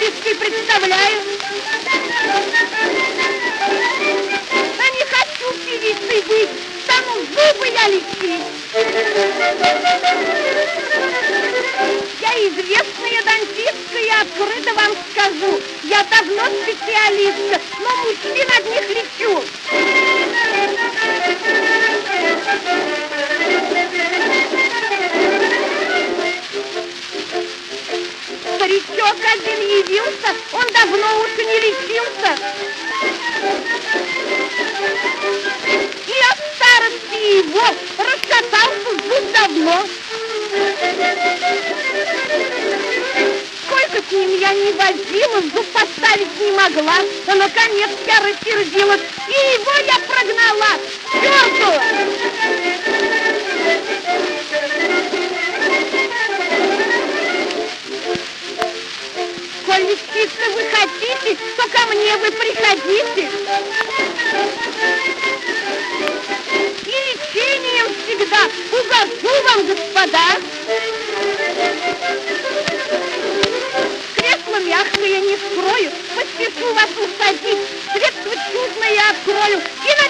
артисткой представляю. А не хочу певицей быть, стану зубы я лечить. Я известная дантистка, я открыто вам скажу. Я давно специалистка, но мужчин одних лечу. Старичок один явился, он давно уж не лечился. И от старости его расшатался зуб давно. Сколько с ним я не возила, зуб поставить не могла, но наконец я рассердилась, и его я прогнала. К черту! Коль лечиться вы хотите, то ко мне вы приходите. И лечением всегда угожу вам, господа. Кресло мягкое не скрою, поспешу вас усадить, средство чудное открою и